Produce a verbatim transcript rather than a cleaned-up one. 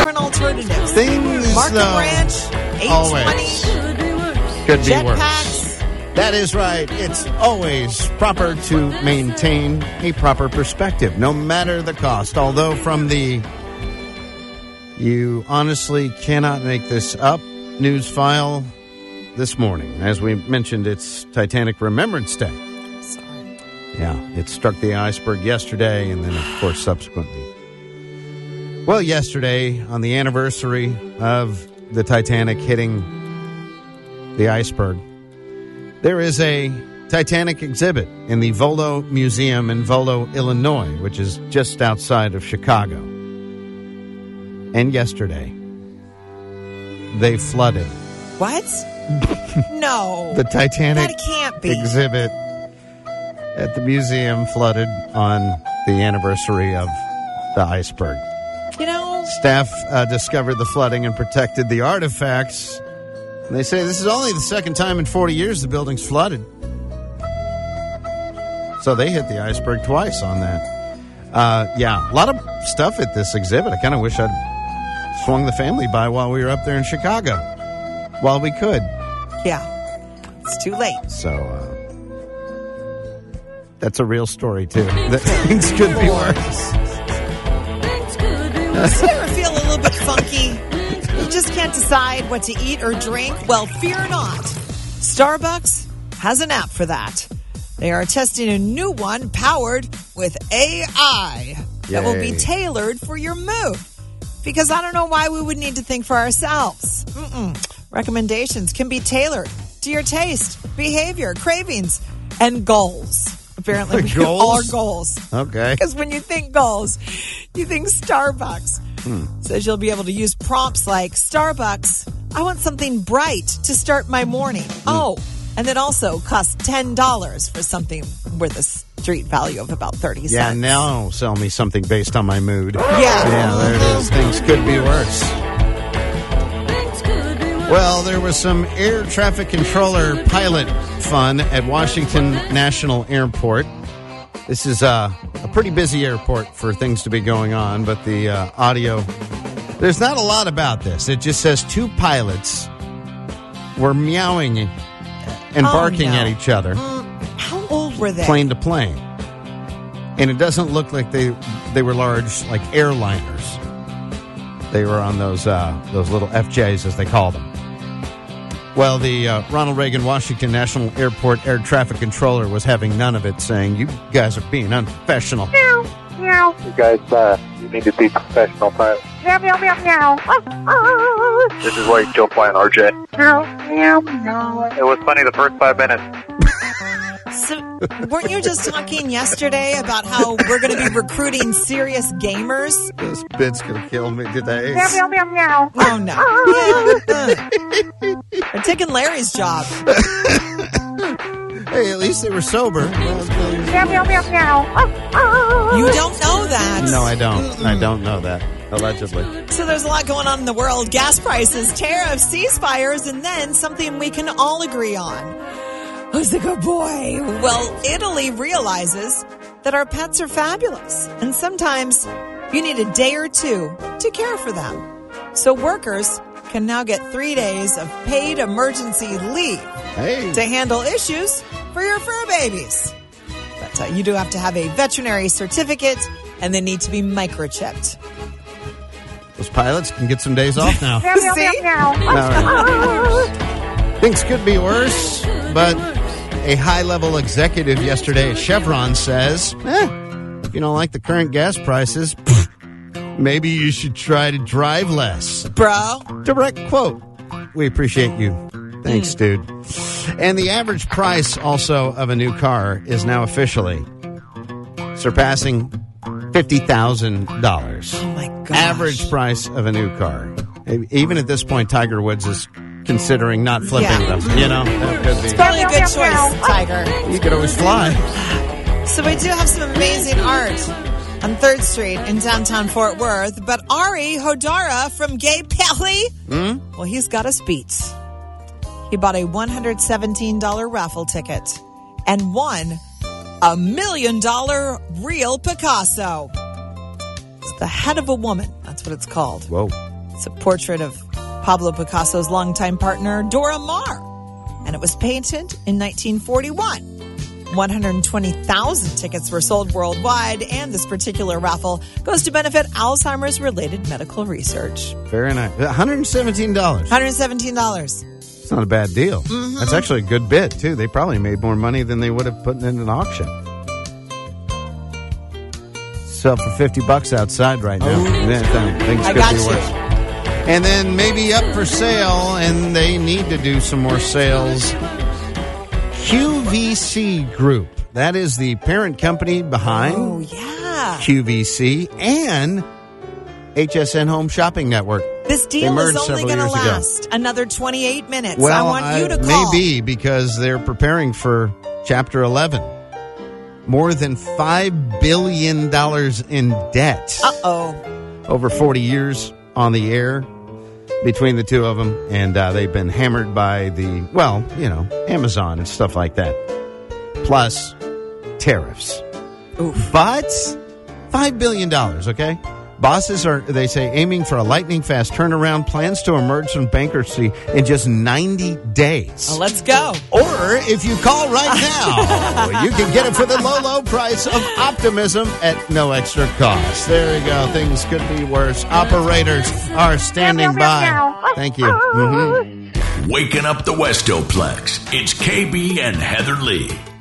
different alternatives. Things, Market though, Branch, eight always twenty, could be worse. jetpacks. That is right. It's always proper to maintain a proper perspective, no matter the cost. Although from the you honestly cannot make this up news file this morning, as we mentioned, it's Titanic Remembrance Day. Sorry. Yeah, it struck the iceberg yesterday and then, of course, subsequently. Well, yesterday, on the anniversary of the Titanic hitting the iceberg, there is a Titanic exhibit in the Volo Museum in Volo, Illinois, which is just outside of Chicago. And yesterday, they flooded What? No. the Titanic That can't be. exhibit at the museum, flooded on the anniversary of the iceberg. You know, Staff uh, discovered the flooding and protected the artifacts. And they say this is only the second time in forty years the building's flooded. So they hit the iceberg twice on that. Uh, yeah, a lot of stuff at this exhibit. I kind of wish I'd swung the family by while we were up there in Chicago, while we could. yeah. It's too late. So uh, that's a real story, too. That things could be worse. Do you ever feel a little bit funky? You just can't decide what to eat or drink? Well, fear not. Starbucks has an app for that. They are testing a new one powered with A I that will be Yay. tailored for your mood. Because I don't know why we would need to think for ourselves. Mm-mm. Recommendations can be tailored to your taste, behavior, cravings, and goals. Apparently, we Goals? all are goals. Okay. Because when you think goals, you think Starbucks. Hmm. Says you'll be able to use prompts like, Starbucks, I want something bright to start my morning. Hmm. Oh, and it also costs ten dollars for something with a street value of about thirty cents. Yeah, now sell me something based on my mood. Yeah. Yeah, there it is. Things could be worse. Well, there was some air traffic controller pilot fun at Washington National Airport. This is uh, a pretty busy airport for things to be going on, but the uh, audio, there's not a lot about this. It just says two pilots were meowing and Oh, barking no. at each other, How old were they? plane to plane. And it doesn't look like they they were large, like airliners. They were on those uh, those little F Js, as they call them. Well, the uh, Ronald Reagan Washington National Airport air traffic controller was having none of it, saying, "You guys are being unprofessional." Meow, meow, You guys, uh, you need to be professional pilots. meow, meow, meow, meow. Ah, ah. This is why you still flying R J. Meow, meow, meow. It was funny the first five minutes. So, weren't you just talking yesterday about how we're going to be recruiting serious gamers? This bit's gonna kill me today. Meow, meow, meow, meow. Oh, no. Yeah. Uh. They're taking Larry's job. Hey, at least they were sober. Meow, meow, meow, meow. Ah, ah. You don't know that. No, I don't. I don't know that. Allegedly. So there's a lot going on in the world. Gas prices, tariffs, ceasefires, and then something we can all agree on. Who's the good boy? Well, Italy realizes that our pets are fabulous. And sometimes you need a day or two to care for them. So workers can now get three days of paid emergency leave Hey. to handle issues for your fur babies. But uh, you do have to have a veterinary certificate and they need to be microchipped. Those pilots can get some days off now. Meow, meow, meow, See? meow. All right. Things could be worse, but a high-level executive yesterday at Chevron says, eh, if you don't like the current gas prices, maybe you should try to drive less. Bro. Direct quote. We appreciate you. Thanks, dude. And the average price also of a new car is now officially surpassing fifty thousand dollars. Oh, my gosh. Average price of a new car. Even at this point, Tiger Woods is considering not flipping Yeah. them. You know, that could be. Probably a good choice, Tiger. You could always fly. So we do have some amazing art on third Street in downtown Fort Worth. But Ari Hodara from Gay Pelly, Hmm? well, he's got us beat. He bought a one hundred seventeen dollars raffle ticket and won a million dollar real Picasso. It's the head of a woman. That's what it's called. Whoa. It's a portrait of Pablo Picasso's longtime partner, Dora Maar. And it was painted in nineteen forty-one. one hundred twenty thousand tickets were sold worldwide, and this particular raffle goes to benefit Alzheimer's-related medical research. Very nice. one hundred seventeen dollars. one hundred seventeen dollars. It's not a bad deal. Mm-hmm. That's actually a good bid, too. They probably made more money than they would have put in an auction. Sell for fifty bucks outside right now. Yeah, things I could got be you. worse. And then maybe up for sale, and they need to do some more sales. Q V C Group. That is the parent company behind Oh, yeah. Q V C and H S N Home Shopping Network. This They deal is merged only several going to years ago. last another twenty-eight minutes. Well, I want you to call. maybe because they're preparing for Chapter eleven. More than five billion dollars in debt. Uh-oh. Over forty years on the air between the two of them. And uh, they've been hammered by the, well, you know, Amazon and stuff like that. Plus tariffs. Oof. But five billion dollars, okay? Bosses are, they say, aiming for a lightning-fast turnaround, plans to emerge from bankruptcy in just ninety days. Well, let's go. Or if you call right now, you can get it for the low, low price of optimism at no extra cost. There you go. Things could be worse. Operators are standing by. Thank you. Mm-hmm. Waking up the Westoplex. It's K B and Heather Lee.